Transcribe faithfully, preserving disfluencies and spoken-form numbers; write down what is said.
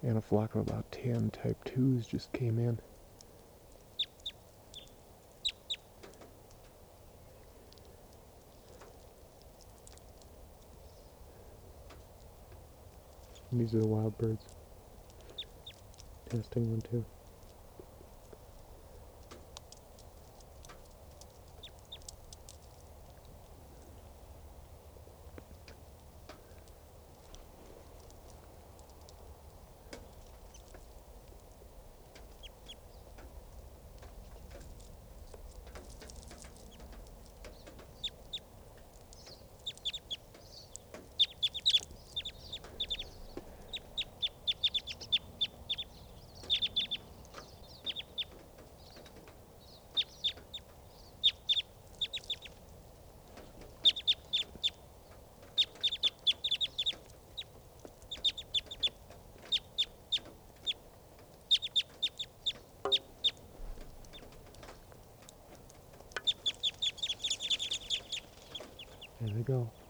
And a flock of about ten type twos just came in. And these are the wild birds. Testing one too. There they go.